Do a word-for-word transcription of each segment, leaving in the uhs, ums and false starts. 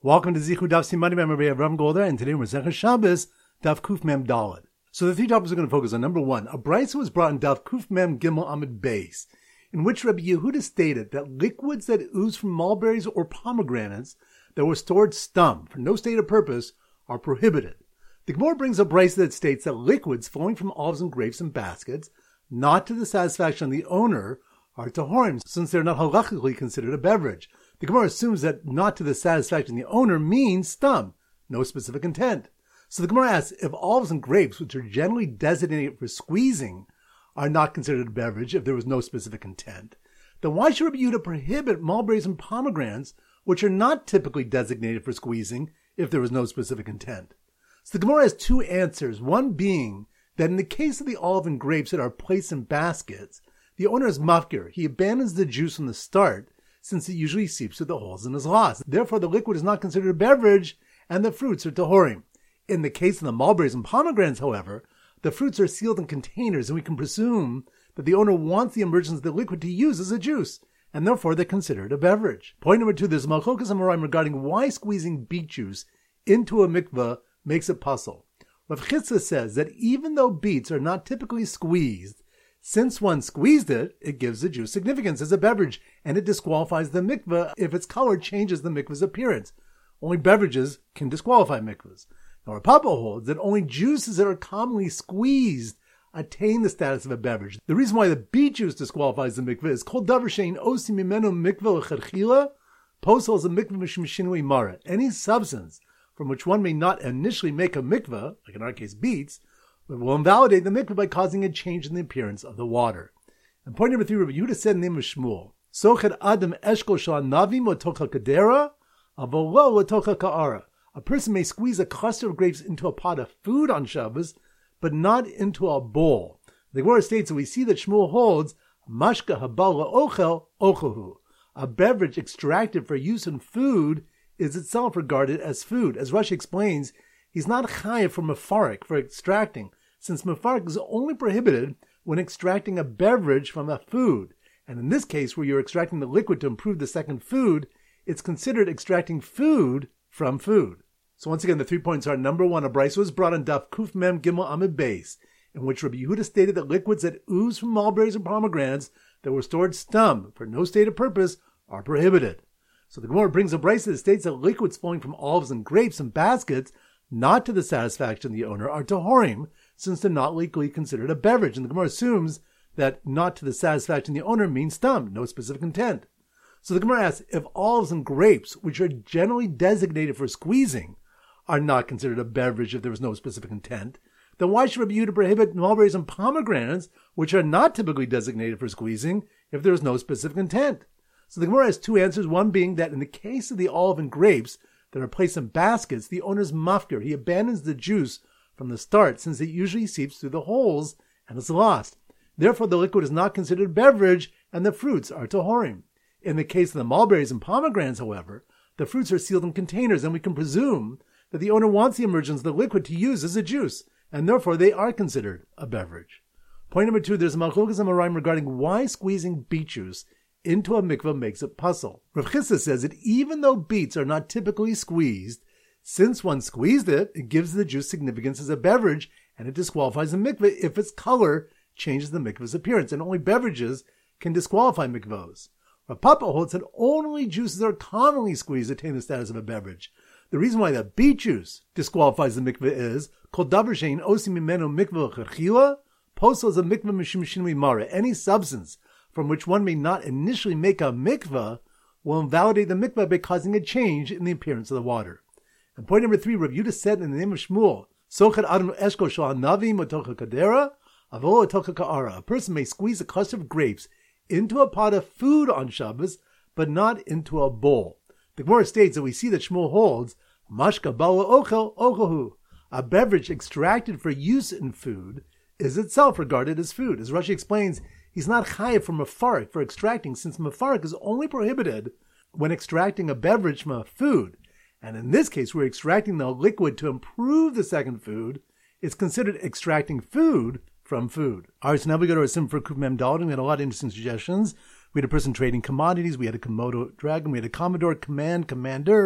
Welcome to Zichud Daf Simani by Rabbi Avram Golder, and today we're Zechar Shabbos, Daf Kuf Mem Daled. So the three topics we're going to focus on. Number one, a brayso was brought in Daf Kuf Mem Gimel Amid Beis, in which Rabbi Yehuda stated that liquids that ooze from mulberries or pomegranates that were stored stum for no stated purpose are prohibited. The Gemara brings a brayso that states that liquids flowing from olives and grapes in baskets, not to the satisfaction of the owner, are tahorim, since they're not halachically considered a beverage. The Gemara assumes that not to the satisfaction of the owner means stum, no specific intent. So the Gemara asks, if olives and grapes, which are generally designated for squeezing, are not considered a beverage if there was no specific intent, then why should Rabbi Yehuda prohibit mulberries and pomegranates, which are not typically designated for squeezing, if there was no specific intent? So the Gemara has two answers, one being that in the case of the olive and grapes that are placed in baskets, the owner is mafkir. He abandons the juice from the start, since it usually seeps through the holes in his loss. Therefore, the liquid is not considered a beverage, and the fruits are tahorim. In the case of the mulberries and pomegranates, however, the fruits are sealed in containers, and we can presume that the owner wants the emergence of the liquid to use as a juice, and therefore they're considered a beverage. Point number two, there's a malchokas amoraim regarding why squeezing beet juice into a mikveh makes it puzzle. Rav Chitzah says that even though beets are not typically squeezed, since one squeezed it, it gives the juice significance as a beverage, and it disqualifies the mikveh if its color changes the mikveh's appearance. Only beverages can disqualify mikvehs. Now, Rav Papa holds that only juices that are commonly squeezed attain the status of a beverage. The reason why the beet juice disqualifies the mikveh is called davar shein osi mimenu mikveh l'chadchila, posel as a mikveh mishmishinu imara. Any substance from which one may not initially make a mikveh, like in our case beets, will invalidate the mikveh by causing a change in the appearance of the water. And point number three, Rabbi Yehuda said in the name of Shmuel, Sochet Adam Eshkol Shal Navim Latocha Kadera, Avolo Latocha Ka'ara. A person may squeeze a cluster of grapes into a pot of food on Shabbos, but not into a bowl. The Gemara states that we see that Shmuel holds, Mashka Habala Ochel Ochohu. A beverage extracted for use in food is itself regarded as food. As Rashi explains, he's not chayav from mefarik for extracting, since mefarik is only prohibited when extracting a beverage from a food. And in this case, where you're extracting the liquid to improve the second food, it's considered extracting food from food. So once again, the three points are, number one, a brayso was brought on Daf Kuf Mem Gimel Amid Beis, in which Rabbi Yehuda stated that liquids that ooze from mulberries and pomegranates that were stored stum for no stated purpose are prohibited. So the Gemara brings a brayso that states that liquids flowing from olives and grapes in baskets, not to the satisfaction of the owner, are tahorim, since they're not legally considered a beverage. And the Gemara assumes that not to the satisfaction of the owner means stum, no specific intent. So the Gemara asks, if olives and grapes, which are generally designated for squeezing, are not considered a beverage if there was no specific intent, then why should Rabbi Yehuda prohibit mulberries and pomegranates, which are not typically designated for squeezing, if there is no specific intent? So the Gemara has two answers, one being that in the case of the olive and grapes that are placed in baskets, the owner's mafkir. He abandons the juice from the start, since it usually seeps through the holes and is lost. Therefore, the liquid is not considered a beverage, and the fruits are tahorim. In the case of the mulberries and pomegranates, however, the fruits are sealed in containers, and we can presume that the owner wants the emergence of the liquid to use as a juice, and therefore they are considered a beverage. Point number two, there's a malchokas amoraim regarding why squeezing beet juice into a mikveh makes it puzzle. Rav Chitzah says that even though beets are not typically squeezed, since one squeezed it, it gives the juice significance as a beverage, and it disqualifies the mikveh if its color changes the mikveh's appearance, and only beverages can disqualify mikvahs. Rav Papa holds that only juices that are commonly squeezed attain the status of a beverage. The reason why the beet juice disqualifies the mikveh is, Kol davar shein osi mimenu mikveh l'chadchila, posel as a mikveh mishum shinui mara. Any substance from which one may not initially make a mikveh will invalidate the mikveh by causing a change in the appearance of the water. And point number three, Rav Yehuda said in the name of Shmuel, Sochet Adam Eshkol Shal Navim Latocha Kadera, Avolo Latocha Ka'ara. A person may squeeze a cluster of grapes into a pot of food on Shabbos, but not into a bowl. The Gemara states that we see that Shmuel holds, Mashka Bala Ochel Ochohu. A beverage extracted for use in food is itself regarded as food. As Rashi explains, he's not chayav from mefarik for extracting, since mefarik is only prohibited when extracting a beverage from a food. And in this case, we're extracting the liquid to improve the second food. It's considered extracting food from food. All right, so now we go to our sim for Kuf Mem Daled, and we had a lot of interesting suggestions. We had a person trading commodities. We had a Komodo dragon. We had a Commodore Command Commander.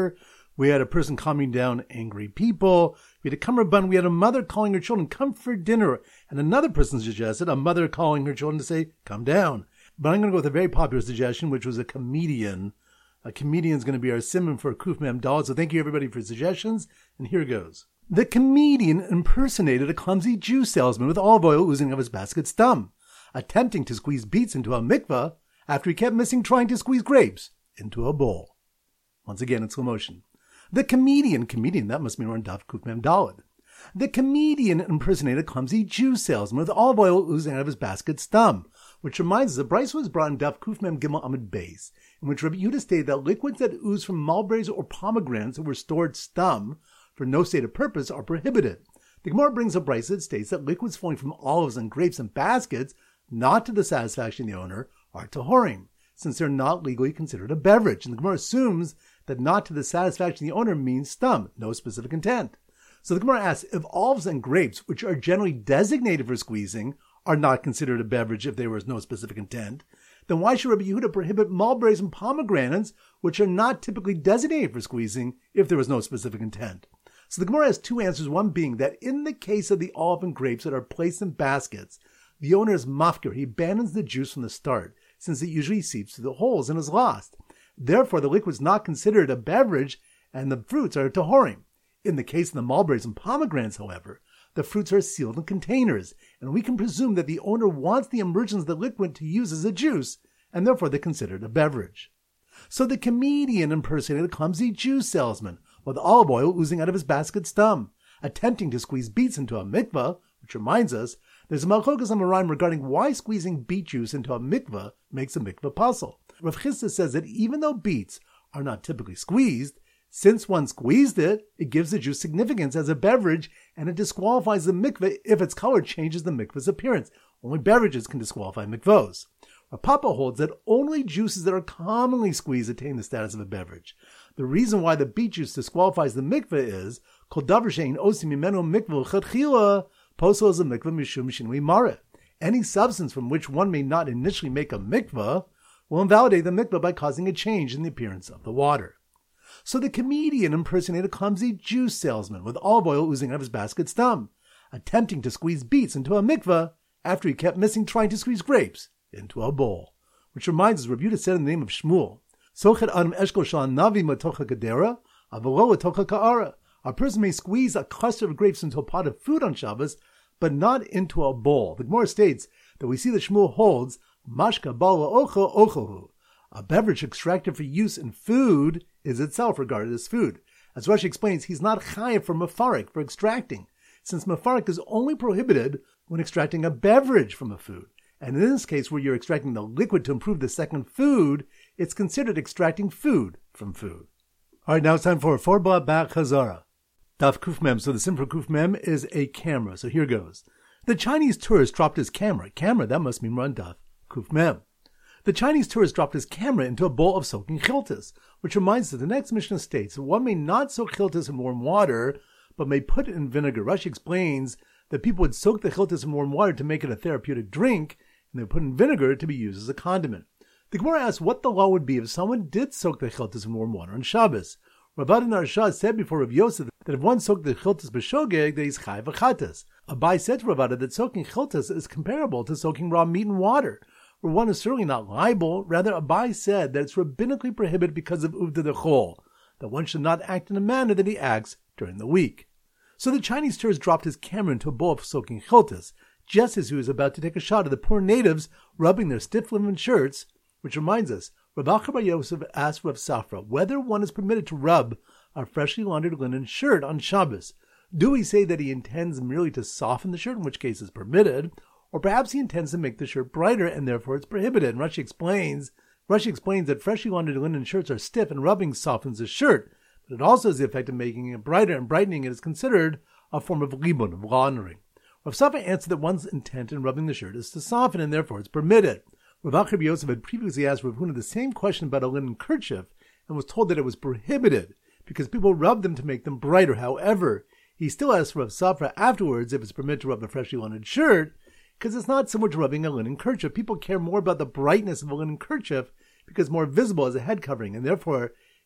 We had a person calming down angry people. We had a cummerbund. We had a mother calling her children, come for dinner. And another person suggested a mother calling her children to say, come down. But I'm going to go with a very popular suggestion, which was a comedian. A comedian is going to be our simon for Kuf Mem Dal. So thank you everybody for suggestions. And here goes. The comedian impersonated a clumsy Jew salesman with olive oil oozing out of his basket's thumb, attempting to squeeze beets into a mikveh after he kept missing trying to squeeze grapes into a bowl. Once again in slow motion. The comedian, comedian, that must mean we're on Daf Kuf Mem Daled. The comedian impersonated a clumsy Jew salesman with olive oil oozing out of his basket's thumb, which reminds us that Bryce was brought in Daf Kuf Mem Gimel Amud Beis, in which Rabbi Yehuda stated that liquids that ooze from mulberries or pomegranates that were stored stum for no stated purpose are prohibited. The Gemara brings up Bryce that states that liquids flowing from olives and grapes in baskets, not to the satisfaction of the owner, are tahorim, since they're not legally considered a beverage. And the Gemara assumes that not to the satisfaction of the owner means stum, no specific intent. So the Gemara asks, if olives and grapes, which are generally designated for squeezing, are not considered a beverage if there was no specific intent, then why should Rabbi Yehuda prohibit mulberries and pomegranates, which are not typically designated for squeezing, if there was no specific intent? So the Gemara has two answers, one being that in the case of the olive and grapes that are placed in baskets, the owner is mafkir, he abandons the juice from the start, since it usually seeps through the holes and is lost. Therefore, the liquid is not considered a beverage, and the fruits are tahorim. In the case of the mulberries and pomegranates, however, the fruits are sealed in containers, and we can presume that the owner wants the emergence of the liquid to use as a juice, and therefore they're considered a beverage. So the comedian impersonated a clumsy Jew salesman with olive oil oozing out of his basket's thumb, attempting to squeeze beets into a mikveh, which reminds us there's a malchokas amoraim regarding why squeezing beet juice into a mikveh makes a mikveh puzzle. Rav Chisda says that even though beets are not typically squeezed, since one squeezed it, it gives the juice significance as a beverage, and it disqualifies the mikveh if its color changes the mikveh's appearance. Only beverages can disqualify mikvahs. Rav Papa holds that only juices that are commonly squeezed attain the status of a beverage. The reason why the beet juice disqualifies the mikveh is kol davar she'ein osim mimenu mikveh l'chadchila posel as a mikveh mishum shinui mareh. Any substance from which one may not initially make a mikveh will invalidate the mikveh by causing a change in the appearance of the water. So the comedian impersonated a clumsy Jew salesman with olive oil oozing out of his basket's thumb, attempting to squeeze beets into a mikveh after he kept missing trying to squeeze grapes into a bowl. Which reminds us, Rabbi Yehuda said in the name of Shmuel, Sochet adam eshkol shal navi matocha gedera, avolo atocha ka'ara. A person may squeeze a cluster of grapes into a pot of food on Shabbos, but not into a bowl. The Gemara states that we see that Shmuel holds, mashka bala ocho ochohu. A beverage extracted for use in food is itself regarded as food. As Rashi explains, he's not chayav for mafarik, for extracting, since mafarik is only prohibited when extracting a beverage from a food. And in this case, where you're extracting the liquid to improve the second food, it's considered extracting food from food. All right, now it's time for Forba Bak Chazara. Daf Kuf Mem. So the sim for Kuf Mem is a camera. So here goes. The Chinese tourist dropped his camera. Camera, that must mean run Daf Kuf Mem. The Chinese tourist dropped his camera into a bowl of soaking chiltas, which reminds us that the next Mishnah states that one may not soak chiltas in warm water, but may put it in vinegar. Rashi explains that people would soak the chiltas in warm water to make it a therapeutic drink, and they would put in vinegar to be used as a condiment. The Gemara asks what the law would be if someone did soak the chiltas in warm water on Shabbos. Rabban Arshad said before Rav Yosef that if one soaked the chiltas b'shogeg, that he's chayav v'chatas. Abai said to Ravada that soaking chiltas is comparable to soaking raw meat in water, where one is certainly not liable. Rather, Abai said that it's rabbinically prohibited because of uvda dechol, that one should not act in a manner that he acts during the week. So the Chinese tourist dropped his camera into a bowl of soaking chiltas, just as he was about to take a shot of the poor natives rubbing their stiff linen shirts, which reminds us, Rav Acha bar Yosef asked Rav Safra whether one is permitted to rub a freshly laundered linen shirt on Shabbos. Do we say that he intends merely to soften the shirt, in which case it's permitted, or perhaps he intends to make the shirt brighter and therefore it's prohibited? And Rashi explains, Rashi explains that freshly laundered linen shirts are stiff and rubbing softens the shirt, but it also has the effect of making it brighter, and brightening it is considered a form of libun, of laundering. Rav Safra answered that one's intent in rubbing the shirt is to soften and therefore it's permitted. Rav Acha bar Yosef had previously asked Rav Huna the same question about a linen kerchief and was told that it was prohibited because people rub them to make them brighter. However, he still asked Rav Safra afterwards if it's permitted to rub a freshly laundered shirt because it's not similar to rubbing a linen kerchief. People care more about the brightness of a linen kerchief because it's more visible as a head covering, and therefore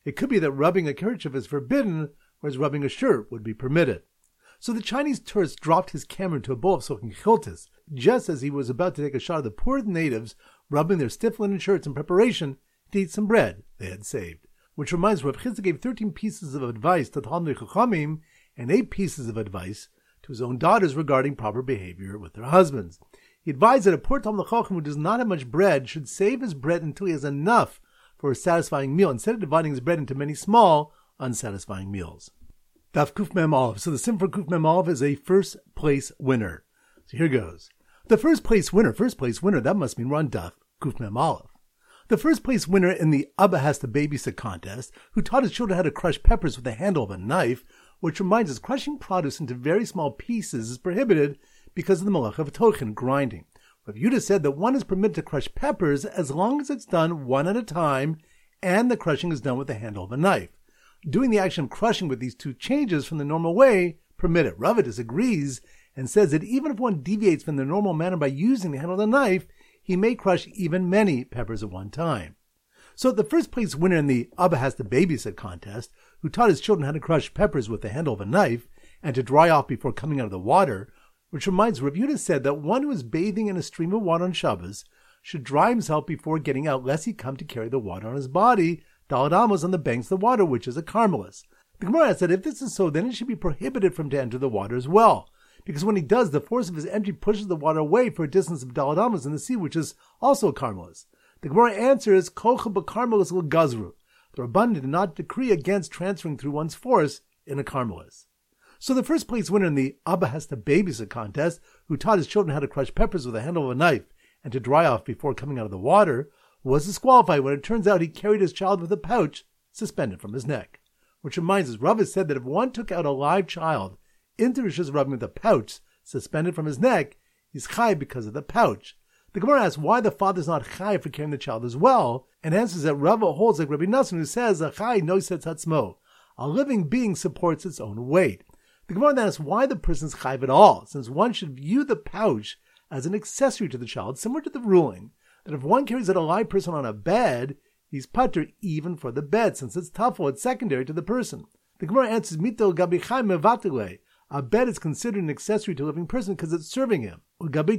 It could be that rubbing a kerchief is forbidden, whereas rubbing a shirt would be permitted. So the Chinese tourist dropped his camera into a bowl of soaking chiltis, just as he was about to take a shot of the poor natives rubbing their stiff linen shirts in preparation to eat some bread they had saved. Which reminds me, Rav Chisda gave thirteen pieces of advice to Talmidei Chachamim and eight pieces of advice to his own daughters regarding proper behavior with their husbands. He advised that a poor Talmid Chacham who does not have much bread should save his bread until he has enough for a satisfying meal, instead of dividing his bread into many small, unsatisfying meals. Daf Kuf Mem Aleph. So the sim for Kuf Mem Aleph is a first place winner. So here goes. The first place winner, first place winner, that must mean we're on Daf Kuf Mem Aleph. The first place winner in the Abba Has to Babysit contest, who taught his children how to crush peppers with the handle of a knife, which reminds us crushing produce into very small pieces is prohibited because of the malach of tochin, grinding. Rav Yehuda said that one is permitted to crush peppers as long as it's done one at a time and the crushing is done with the handle of a knife. Doing the action of crushing with these two changes from the normal way permitted. Rava disagrees and says that even if one deviates from the normal manner by using the handle of the knife, he may crush even many peppers at one time. So the first place winner in the Abba Has to Babysit contest, who taught his children how to crush peppers with the handle of a knife and to dry off before coming out of the water, which reminds Rav Yehuda said that one who is bathing in a stream of water on Shabbos should dry himself before getting out, lest he come to carry the water on his body, Daled Amos, on the banks of the water, which is a Carmelis. The Gemara said if this is so, then it should be prohibited from him to enter the water as well, because when he does, the force of his entry pushes the water away for a distance of Daled Amos in the sea, which is also a Carmelis. The Gemara answer is Kocha b'Carmelis l'Gazru. The Rabban did not decree against transferring through one's force in a Carmelis. So the first place winner in the Abba Has to Babysit contest, who taught his children how to crush peppers with the handle of a knife and to dry off before coming out of the water, was disqualified when it turns out he carried his child with a pouch suspended from his neck. Which reminds us, Rav said that if one took out a live child into Rosh Hashanah with a pouch suspended from his neck, he's chai because of the pouch. The Gemara asks why the father is not chai for carrying the child as well, and answers that Rav holds like Rabbi Nassim, who says, a chai nosetz hatzmo, a living being supports its own weight. The Gemara then asks why the person is chai at all, since one should view the pouch as an accessory to the child, similar to the ruling that if one carries out a live person on a bed, he's patur even for the bed, since it's tafel, it's secondary to the person. The Gemara answers, Mito gabi chai mevatile. A bed is considered an accessory to a living person because it's serving him. Whereas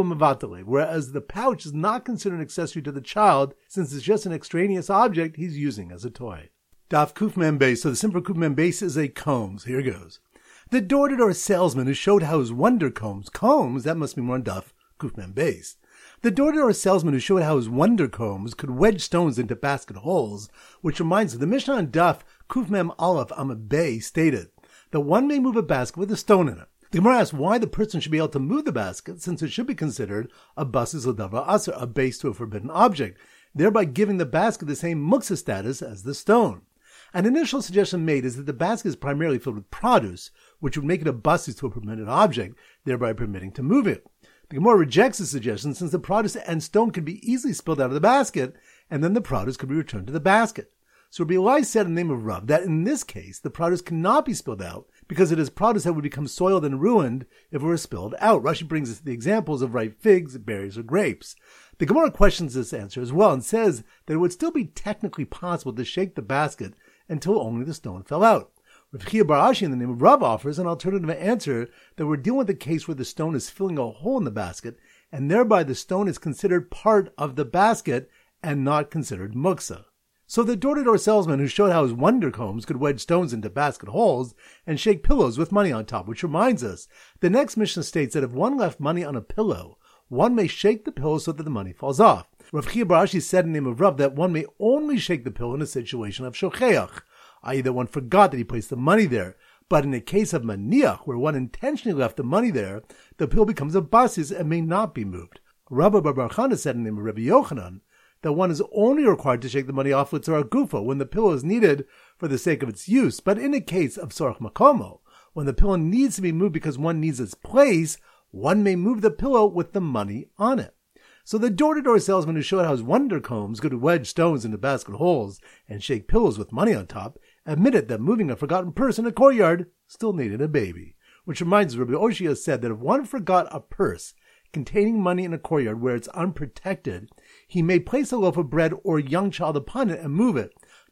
the pouch is not considered an accessory to the child, since it's just an extraneous object he's using as a toy. Daf Kuf Mem Beis. So the simple Kuf Mem Beis is a combs. Here goes. The door-to-door salesman who showed how his wonder combs, combs, that must be more on Daf Kuf Mem Beis. The door-to-door salesman who showed how his wonder combs could wedge stones into basket holes, which reminds us, the Mishnah on Daf Kuf Mem Aleph Amud Bey stated that one may move a basket with a stone in it. The Gemara asks why the person should be able to move the basket, since it should be considered a basis l'davar aser, a base to a forbidden object, thereby giving the basket the same muksa status as the stone. An initial suggestion made is that the basket is primarily filled with produce, which would make it a basis to a permitted object, thereby permitting to move it. The Gemara rejects the suggestion, since the produce and stone could be easily spilled out of the basket, and then the produce could be returned to the basket. So Rabbi Elai said in the name of Rav that in this case, the produce cannot be spilled out because it is produce that would become soiled and ruined if it were spilled out. Rashi brings us the examples of ripe figs, berries, or grapes. The Gemara questions this answer as well and says that it would still be technically possible to shake the basket until only the stone fell out. Rav Chia bar Ashi in the name of Rav offers an alternative answer that we're dealing with a case where the stone is filling a hole in the basket and thereby the stone is considered part of the basket and not considered muksa. So the door-to-door salesman who showed how his wonder combs could wedge stones into basket holes and shake pillows with money on top, which reminds us, the next Mishnah states that if one left money on a pillow, one may shake the pillow so that the money falls off. Rav Chia bar Ashi said in the name of Rav that one may only shake the pillow in a situation of shocheach, that is that one forgot that he placed the money there. But in a case of maniach, where one intentionally left the money there, the pillow becomes a basis and may not be moved. Rabbi Bar Chana said in the name of Rabbi Yochanan that one is only required to shake the money off with tzarach gufa when the pillow is needed for the sake of its use. But in a case of tzarach makomo, when the pillow needs to be moved because one needs its place, one may move the pillow with the money on it. So the door-to-door salesman who showed how his wonder combs could wedge stones into basket holes and shake pillows with money on top admitted that moving a forgotten purse in a courtyard still needed a baby. Which reminds us, Rabbi Oshia said that if one forgot a purse containing money in a courtyard where it's unprotected, he may place a loaf of bread or a young child upon it and move it,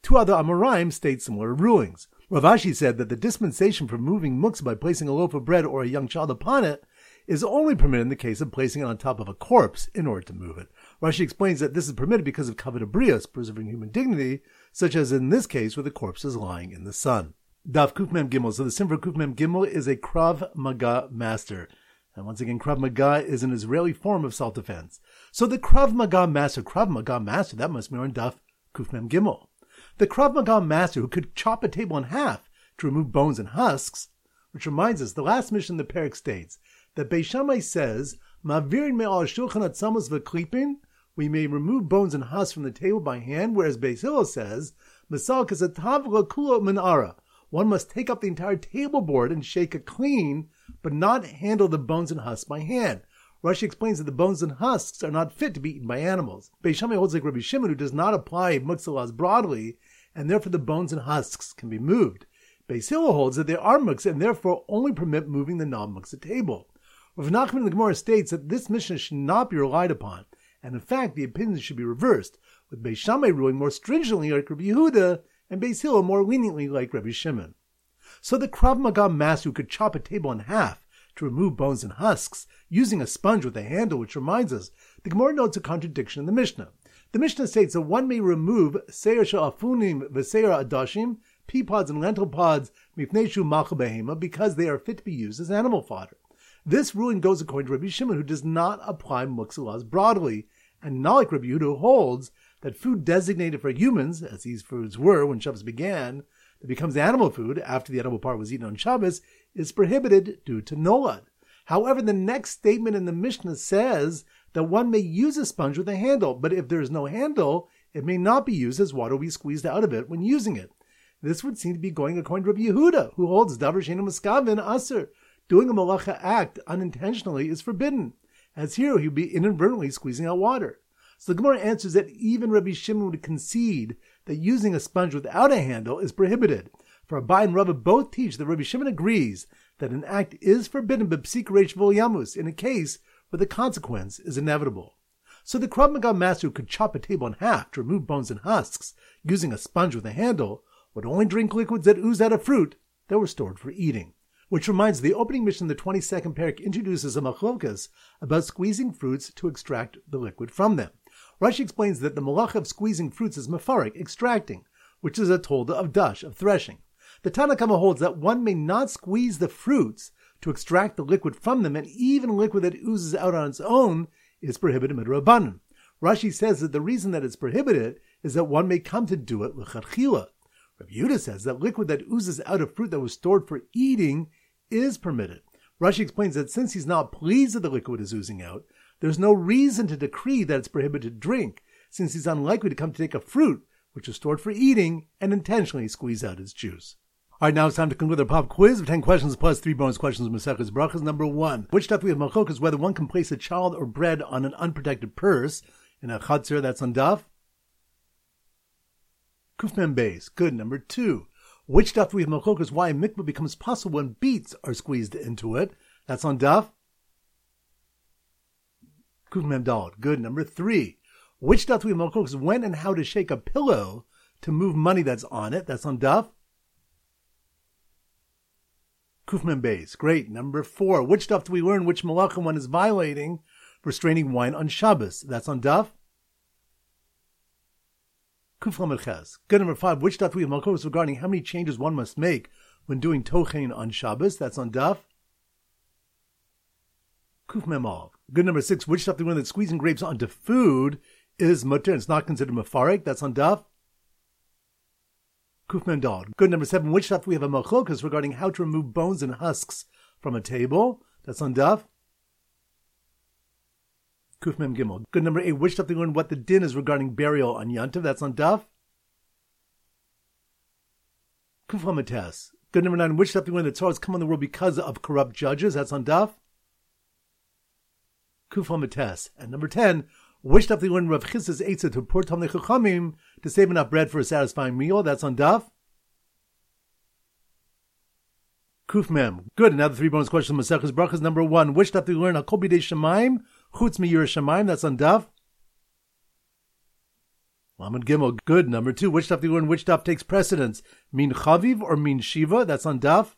Two other Amoraim state similar rulings. Rav Ashi said that the dispensation for moving muktzah by placing a loaf of bread or a young child upon it is only permitted in the case of placing it on top of a corpse in order to move it. Rashi explains that this is permitted because of kavod habrios, preserving human dignity, such as in this case where the corpse is lying in the sun. Daf Kuf Mem Gimel. So the sim for Kuf Mem Gimel is a Krav Maga master. And once again, Krav Maga is an Israeli form of self-defense. So the Krav Maga master, Krav Maga master, that must be on Daf Kuf Mem Gimel. The Krav Maga master who could chop a table in half to remove bones and husks, which reminds us, the last mission in the parak states that Beis Shammai says, Ma'virin me'al shulchan atzamos v'klipin, we may remove bones and husks from the table by hand, whereas Beis Hillel says, Masal kasatav l'kulo minara, one must take up the entire table board and shake it clean, but not handle the bones and husks by hand. Rashi explains that the bones and husks are not fit to be eaten by animals. Beis Shammai holds like Rabbi Shimon, who does not apply muktzah laws broadly, and therefore the bones and husks can be moved. Beis Hillel holds that they are muktzah and therefore only permit moving the non-muktzah table. Rav Nachman in the Gemara states that this mission should not be relied upon, and in fact the opinions should be reversed, with Beis Shammai ruling more stringently like Rabbi Yehuda, and Beis Hillel more leniently like Rabbi Shimon. So the Krav Maga master who could chop a table in half to remove bones and husks, using a sponge with a handle, which reminds us, the Gemara notes a contradiction in the Mishnah. The Mishnah states that one may remove seir sha'afunim v'seir adashim, pea pods and lentil pods, mifnei shu malcha behema, because they are fit to be used as animal fodder. This ruling goes according to Rabbi Shimon, who does not apply muktzah laws broadly, and not like Rabbi Yehuda, who holds that food designated for humans, as these foods were when Shabbos began, that becomes animal food after the edible part was eaten on Shabbos, is prohibited due to nolad. However, the next statement in the Mishnah says that one may use a sponge with a handle, but if there is no handle, it may not be used as water will be squeezed out of it when using it. This would seem to be going according to Rabbi Yehuda, who holds davar she'eino miskavin aser. Doing a malacha act unintentionally is forbidden, as here he would be inadvertently squeezing out water. So the Gemara answers that even Rabbi Shimon would concede that using a sponge without a handle is prohibited. For Abai and Rava both teach that Rabbi Shimon agrees that an act is forbidden b'psik reish v'yamus in a case where the consequence is inevitable. So the Krav Maga master who could chop a table in half to remove bones and husks using a sponge with a handle would only drink liquids that ooze out of fruit that were stored for eating. Which reminds the opening mission in the twenty-second parak introduces a machlokas about squeezing fruits to extract the liquid from them. Rashi explains that the malacha of squeezing fruits is mefarik, extracting, which is a tolda of dash, of threshing. The Tanna Kama holds that one may not squeeze the fruits to extract the liquid from them, and even liquid that oozes out on its own is prohibited midrabanan. Rashi says that the reason that it's prohibited is that one may come to do it l'chadchila. Rav Yehuda says that liquid that oozes out of fruit that was stored for eating is permitted. Rashi explains that since he's not pleased that the liquid is oozing out, there's no reason to decree that it's prohibited to drink, since he's unlikely to come to take a fruit which is stored for eating and intentionally squeeze out its juice. All right, now it's time to conclude our pop quiz of ten questions plus three bonus questions with Maseches Brachos. Number one, which stuff we have machlokas is whether one can place a child or bread on an unprotected purse in a chatzir, that's on daf Kuf Mem Beis. Good. Number two, which stuff we have machlokas is why a mikvah becomes possible when beets are squeezed into it, that's on daf Kuf Mem Daled. Good. Number three, which stuff we have machlokas is when and how to shake a pillow to move money that's on it, that's on daf Kuf Mem Beis. Great. Number four, which stuff do we learn which malacha one is violating restraining wine on Shabbos? That's on daf Kuf Lamed Ches. Good. Number five, which stuff do we have malchus regarding how many changes one must make when doing tochein on Shabbos? That's on daf Kuf Mem Aleph. Good. Number six, which stuff do we learn that squeezing grapes onto food is mutter? It's not considered mefarek. That's on daf Kuf Mem Daled. Good. Number seven, which stuff we have a machlokas regarding how to remove bones and husks from a table? That's on daf Kuf Mem Gimel. Good. Number eight, which stuff we learn what the din is regarding burial on Yantav? That's on daf Kuf Lamed Tes. Good. Number nine, which stuff we learn that tzars come on the world because of corrupt judges? That's on daf Kuf Lamed Tes. And number ten, which stuff we learn Rav Chisda's Eitzah to pour Talmidei Chachamim to save enough bread for a satisfying meal? That's on daf Kuf Mem. Good. And now the three bonus questions of Maseches Brachos. Number one, which stuff we learn Hakol B'dei Shemaim Chutz Miyirah Shemaim? That's on daf Lamed Gimel, good. Number two, which daf do you learn? Which daf takes precedence? Min Chaviv or Min Shiva? That's on daf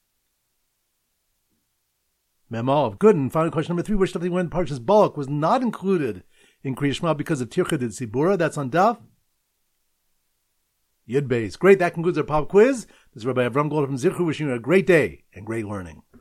Mem Aleph. Good. And final question number three, which daf do you learn? Parshas Balak was not included in Kriya Shema because of Tircha de Tzibura. That's on daf Yud Beis. Great. That concludes our pop quiz. This is Rabbi Avram Goldman from Zichru wishing you a great day and great learning.